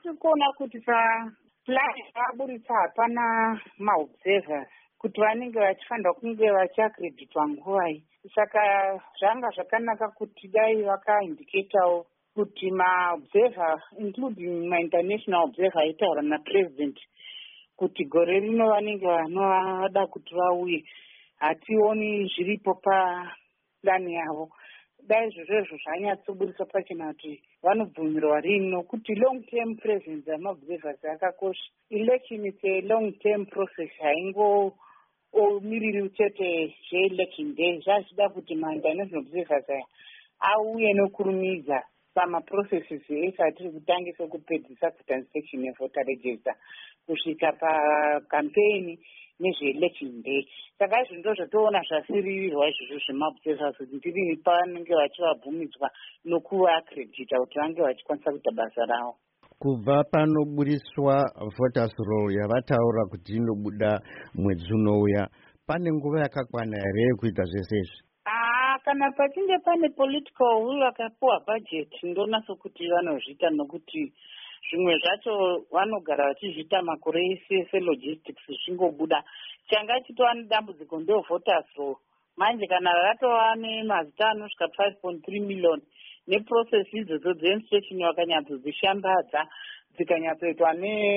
tiri kuona kuti papulani vaburitsa hapana maobservers kuti vanenge vachifanira kunge vachiakreditwa nguva iyi. Saka zvanga zvakanaka kuti dai vakaindiketawo kuti maobserver including mainternational observer aitaura napresident kuti gore rino vanenge vanovada kuti vauye. Hationi zviripo paplani yavo. Dai zvozvo zvanyatsoburiswa pachena kuti vanobvumirwa rini nokuti long term presence yamaobservers yakakosha. Election is a long term process, haingomiriri chete zveelection day. Zvachida kuti mainternational observers aya auye nokurumidza pamaprocesses ese atiri kutangisa kupedzisa kutransaction yevoter register kusvika pakampeni nezveelection day. Saka izvi ndo zvatoona zvasirirwa izvozvo zvemaobservers kuti ndiri pavanenge vachivabvumidzwa nokuvaakredita kuti vange vachikwanisa kuita basa ravo. Kubva panoburiswa voters roll yavataura kuti inobuda mwedzi unouya, pane nguva yakakwana here yekuita zvese izvi? Kana pachinge pane political will vakapuwa budget ndona sokuti vanozviita, nokuti zvimwe zvacho vanogara vachizviita makore ese logistics zvichingobuda. Changa chitova nedambudziko ndo voters roll. Manje kana ratova nemazita anosvika 5.3 million neprocess idzodzo dzeinspection vakanyatsodzishambadza dzikanyatsoitwa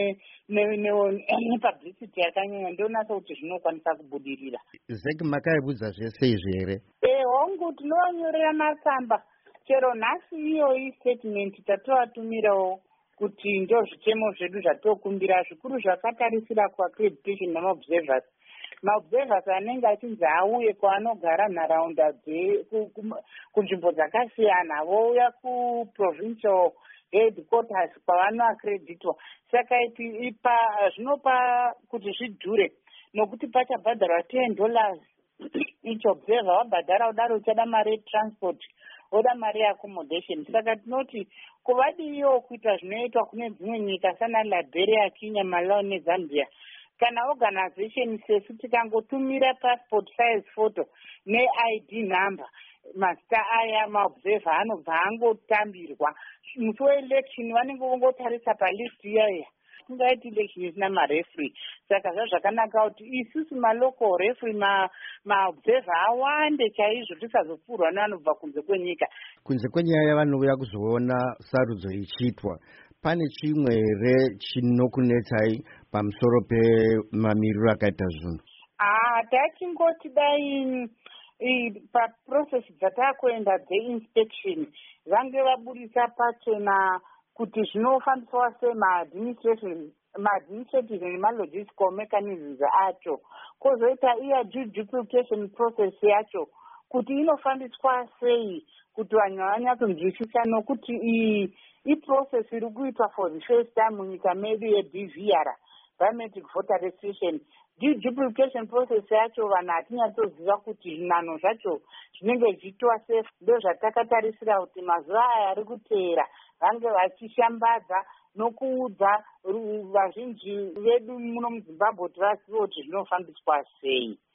nepublicity yakanyanya, ndonasa kuti zvinokwanisa kubudirira. Zek, makaibudza zvese izvi here? Hongu tinovanyorera matsamba chero nhasi iyoyi statement tatovatumirawo kuti ndo zvichemo zvedu zvatokumbira zvikuru zvakatarisira kuaccreditation namaobservers. Maobservers anenge achinzi auye kwaanogara nharaunda kunzvimbo dzakasiyana, vouya kuprovincial headquarters kwavanoaccreditwa. Saka zvinopa kuti zvidhure, nokuti pachabhadharwa $10 each observer. Wabhadhara udaro uchada mari yetransport, woda mari yeaccommodation. Saka tinoti kuvadiyo kuita zvinoitwa kune dzimwe nyika sana Liberia, Kenya, Malawi neZambia, kana organization sesu tikangotumira passport size photo neID number, mazita aya maobserver anobva angotambirwa. Musi weelection vanenge vongotarisa palist iyaya. Tingaiti election isina marefree. Saka zvakanaka kuti isusu malocal referee maobserver awande chaizvo, tisazopfurwa nevanobva kunze kwenyika. Kunze kwenyaya vanouya kuzoona sarudzo ichiitwa, pane chimwe here chinokunetsai pamusoro pemamiriro akaita zvinhu? Tachingoti dai paprocess dzatakuenda dzeinspection vange vaburisa pachena kuti zvinofambiswa sema-administrative nemalogistical mechanisms acho, kwozoita iya duplication process yacho kuti inofambiswa sei kuti vanhu vanyatsonzwisisa, nokuti iprocess iri kuitwa for the first time munyika medu yeBVR, biometric voter registration. Duplication process yacho vanhu hatinyatsoziva kuti zvinano zvacho zvinenge zvichiitwa safe. Ndo zvatakatarisira kuti mazuva aya ari kuteera vange vachishambadza nokuudza vazhinji vedu muno muZimbabwe kuti vazive kuti zvinofambiswa sei.